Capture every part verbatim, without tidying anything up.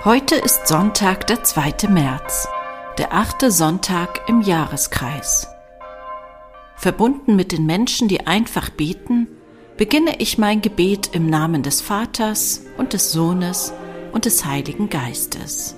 Heute ist Sonntag, der zweite März, der achte Sonntag im Jahreskreis. Verbunden mit den Menschen, die einfach beten, beginne ich mein Gebet im Namen des Vaters und des Sohnes und des Heiligen Geistes.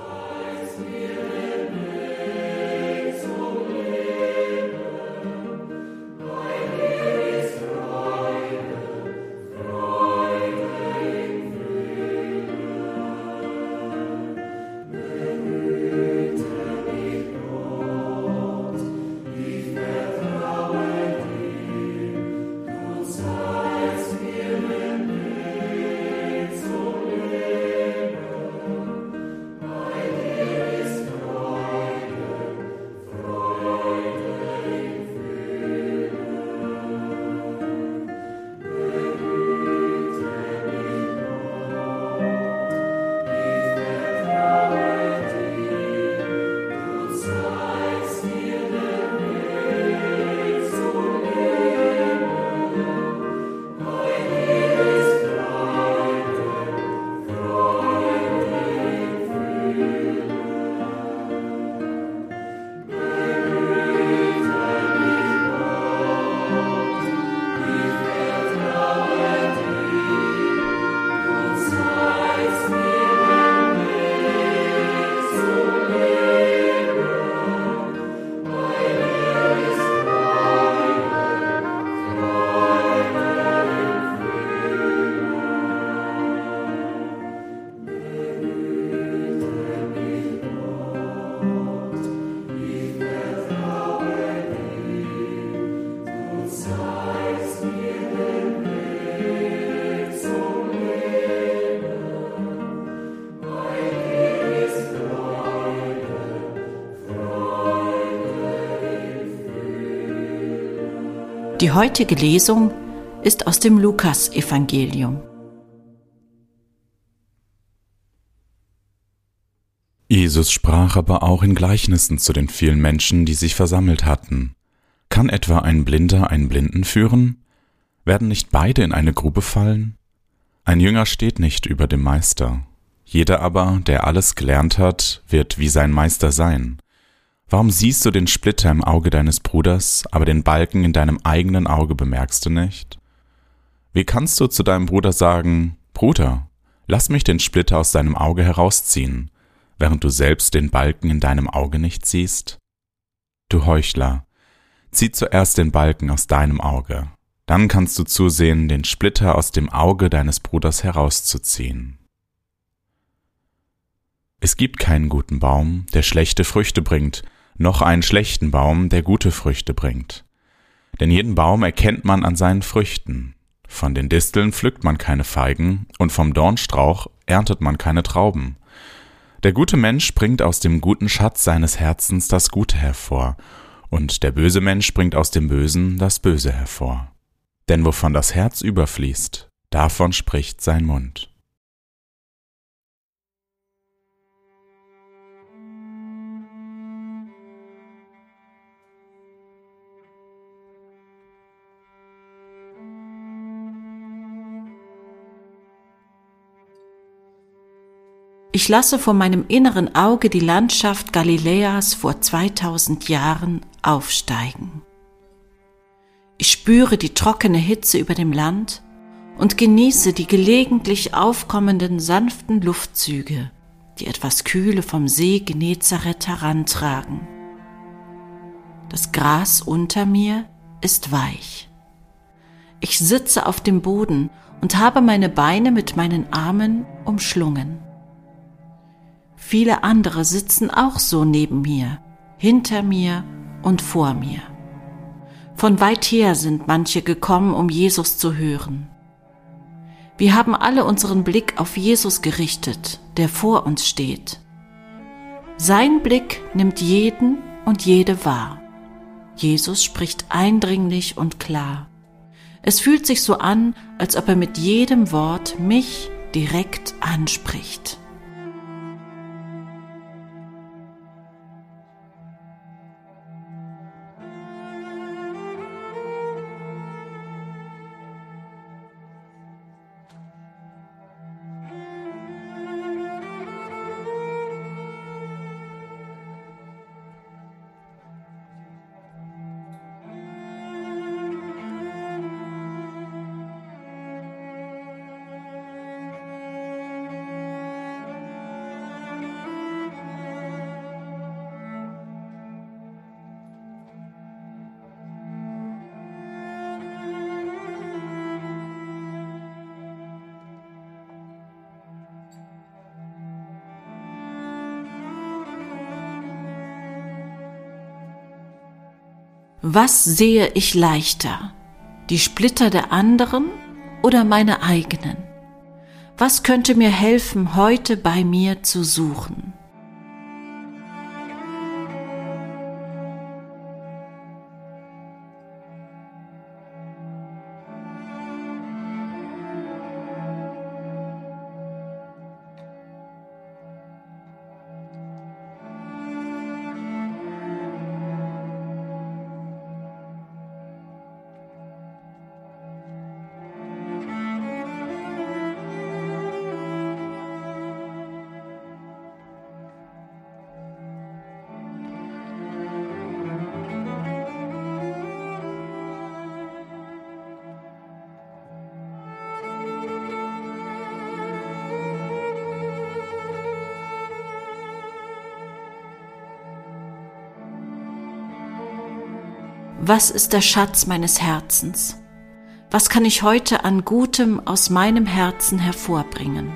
Die heutige Lesung ist aus dem Lukas-Evangelium. Jesus sprach aber auch in Gleichnissen zu den vielen Menschen, die sich versammelt hatten. Kann etwa ein Blinder einen Blinden führen? Werden nicht beide in eine Grube fallen? Ein Jünger steht nicht über dem Meister. Jeder aber, der alles gelernt hat, wird wie sein Meister sein. Warum siehst du den Splitter im Auge deines Bruders, aber den Balken in deinem eigenen Auge bemerkst du nicht? Wie kannst du zu deinem Bruder sagen, Bruder, lass mich den Splitter aus deinem Auge herausziehen, während du selbst den Balken in deinem Auge nicht siehst? Du Heuchler, zieh zuerst den Balken aus deinem Auge, dann kannst du zusehen, den Splitter aus dem Auge deines Bruders herauszuziehen. Es gibt keinen guten Baum, der schlechte Früchte bringt, noch einen schlechten Baum, der gute Früchte bringt. Denn jeden Baum erkennt man an seinen Früchten. Von den Disteln pflückt man keine Feigen, und vom Dornstrauch erntet man keine Trauben. Der gute Mensch bringt aus dem guten Schatz seines Herzens das Gute hervor, und der böse Mensch bringt aus dem Bösen das Böse hervor. Denn wovon das Herz überfließt, davon spricht sein Mund. Ich lasse vor meinem inneren Auge die Landschaft Galiläas vor zweitausend Jahren aufsteigen. Ich spüre die trockene Hitze über dem Land und genieße die gelegentlich aufkommenden sanften Luftzüge, die etwas Kühle vom See Genezareth herantragen. Das Gras unter mir ist weich. Ich sitze auf dem Boden und habe meine Beine mit meinen Armen umschlungen. Viele andere sitzen auch so neben mir, hinter mir und vor mir. Von weit her sind manche gekommen, um Jesus zu hören. Wir haben alle unseren Blick auf Jesus gerichtet, der vor uns steht. Sein Blick nimmt jeden und jede wahr. Jesus spricht eindringlich und klar. Es fühlt sich so an, als ob er mit jedem Wort mich direkt anspricht. Was sehe ich leichter? Die Splitter der anderen oder meine eigenen? Was könnte mir helfen, heute bei mir zu suchen? Was ist der Schatz meines Herzens? Was kann ich heute an Gutem aus meinem Herzen hervorbringen?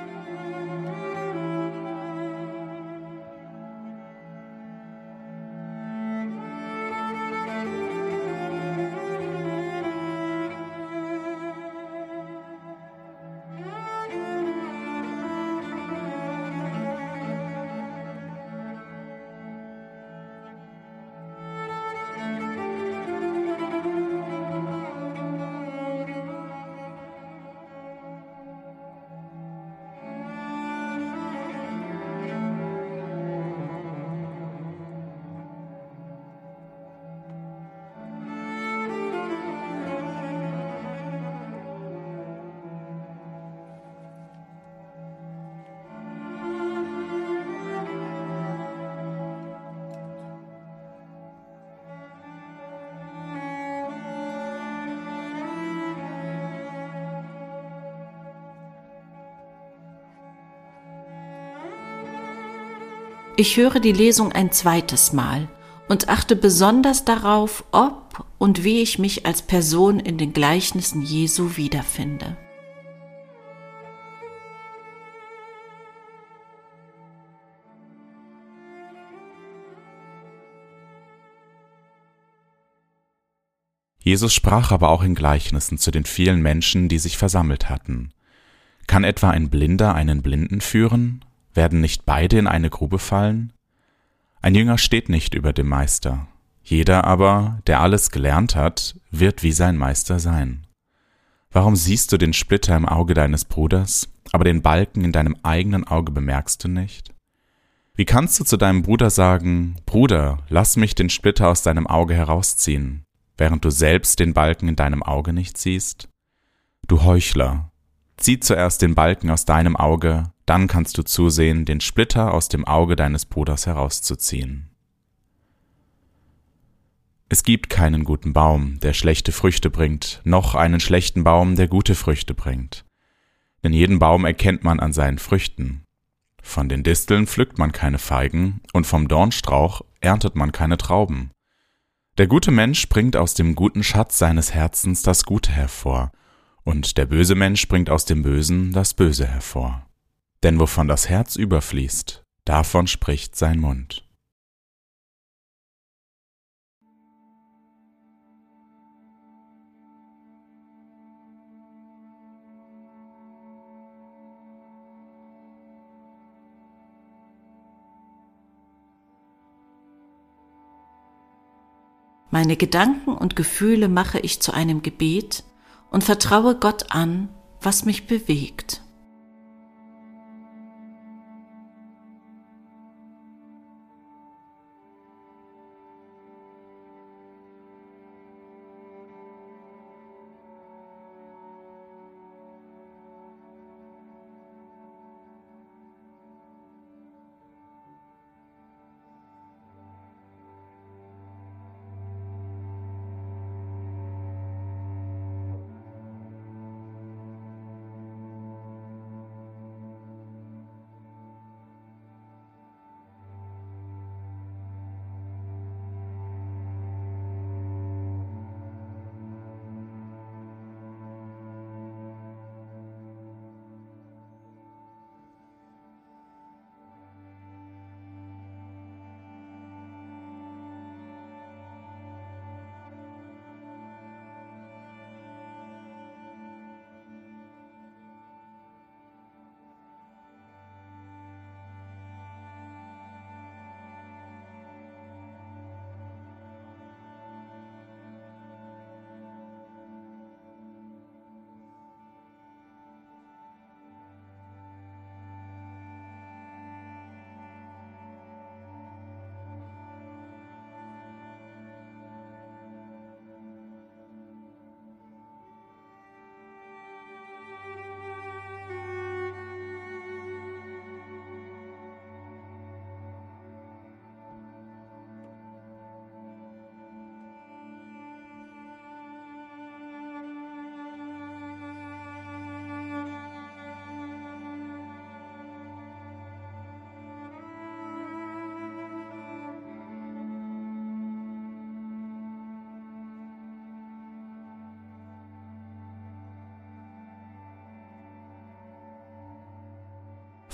Ich höre die Lesung ein zweites Mal und achte besonders darauf, ob und wie ich mich als Person in den Gleichnissen Jesu wiederfinde. Jesus sprach aber auch in Gleichnissen zu den vielen Menschen, die sich versammelt hatten. Kann etwa ein Blinder einen Blinden führen? Werden nicht beide in eine Grube fallen? Ein Jünger steht nicht über dem Meister. Jeder aber, der alles gelernt hat, wird wie sein Meister sein. Warum siehst du den Splitter im Auge deines Bruders, aber den Balken in deinem eigenen Auge bemerkst du nicht? Wie kannst du zu deinem Bruder sagen, Bruder, lass mich den Splitter aus deinem Auge herausziehen, während du selbst den Balken in deinem Auge nicht siehst? Du Heuchler, zieh zuerst den Balken aus deinem Auge, dann kannst du zusehen, den Splitter aus dem Auge deines Bruders herauszuziehen. Es gibt keinen guten Baum, der schlechte Früchte bringt, noch einen schlechten Baum, der gute Früchte bringt. Denn jeden Baum erkennt man an seinen Früchten. Von den Disteln pflückt man keine Feigen, und vom Dornstrauch erntet man keine Trauben. Der gute Mensch bringt aus dem guten Schatz seines Herzens das Gute hervor, und der böse Mensch bringt aus dem Bösen das Böse hervor. Denn wovon das Herz überfließt, davon spricht sein Mund. Meine Gedanken und Gefühle mache ich zu einem Gebet und vertraue Gott an, was mich bewegt.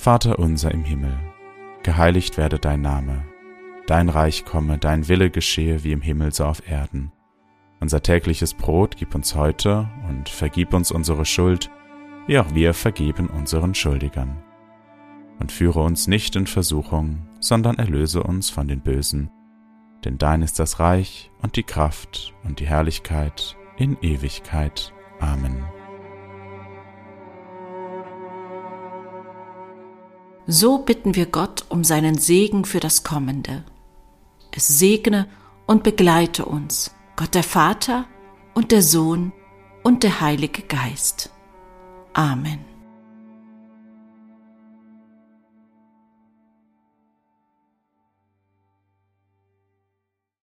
Vater unser im Himmel, geheiligt werde dein Name, dein Reich komme, dein Wille geschehe wie im Himmel so auf Erden. Unser tägliches Brot gib uns heute und vergib uns unsere Schuld, wie auch wir vergeben unseren Schuldigern. Und führe uns nicht in Versuchung, sondern erlöse uns von den Bösen, denn dein ist das Reich und die Kraft und die Herrlichkeit in Ewigkeit. Amen. So bitten wir Gott um seinen Segen für das Kommende. Es segne und begleite uns, Gott der Vater und der Sohn und der Heilige Geist. Amen.